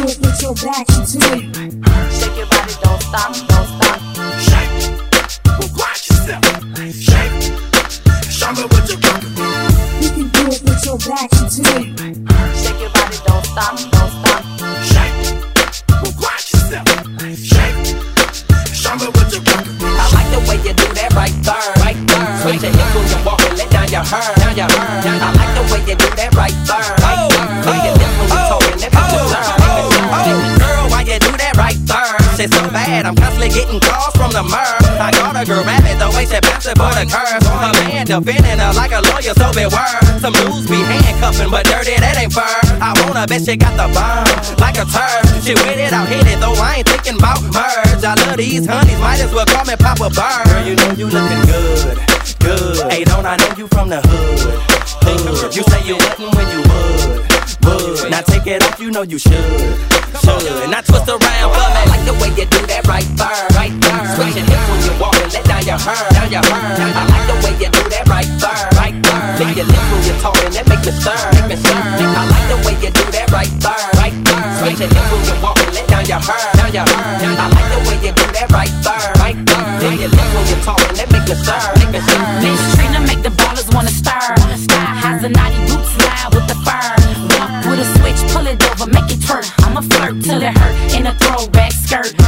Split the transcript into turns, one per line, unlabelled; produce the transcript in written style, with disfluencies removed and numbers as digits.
it with your back to it.
Shake your body, don't stop, don't stop.
Shake, well, watch yourself. Shake, show me what you got.
You can do it with your back to it.
Shake your body, don't stop, don't stop.
Shake, well, watch yourself. Shake, show me what you got.
I like the way you do that right there, right there. Switch your hips when you walk and let down your hair, down your hair. I like the way you do that right there, right there. Swing your lips when you talking, that makes you stir. Girl, why you do that right there? Shit so bad, I'm constantly getting calls from the murr. I got a girl rabbit, the way she bounces for the curves. Her man defending her like a lawyer, so beware. Some dudes be handcuffing, but dirty, that ain't fur. I wanna bet she got the burn, like a turd. She with it, I'll hit it, though I ain't thinking about merge. I love these honeys, might as well call me Papa Bird. Girl, you know you looking good, good. Hey, don't I know you from the hood, hood. You say you wouldn't when you would. Now take it off, you know you should. Now twist around for me. I like the way you do that right there, right there. Switch your hips when you walk and let down your hair, down your hair. I like the way you do that right there, right there. Lick your lips when you're talking, that make me stir, make me stir. I like the way you do that right there, right there. Switch your hips when you walk and let down your hair, down your hair. I like the way you do that right there, right there. Lick your lips when you're talking, that make me stir, make me stir.
Miss Trina make the ballers wanna stir. Hazanati boots loud with the fur. Walk with a switch, pull it over, make it twerk. I'ma flirt till it hurt in a throwback skirt.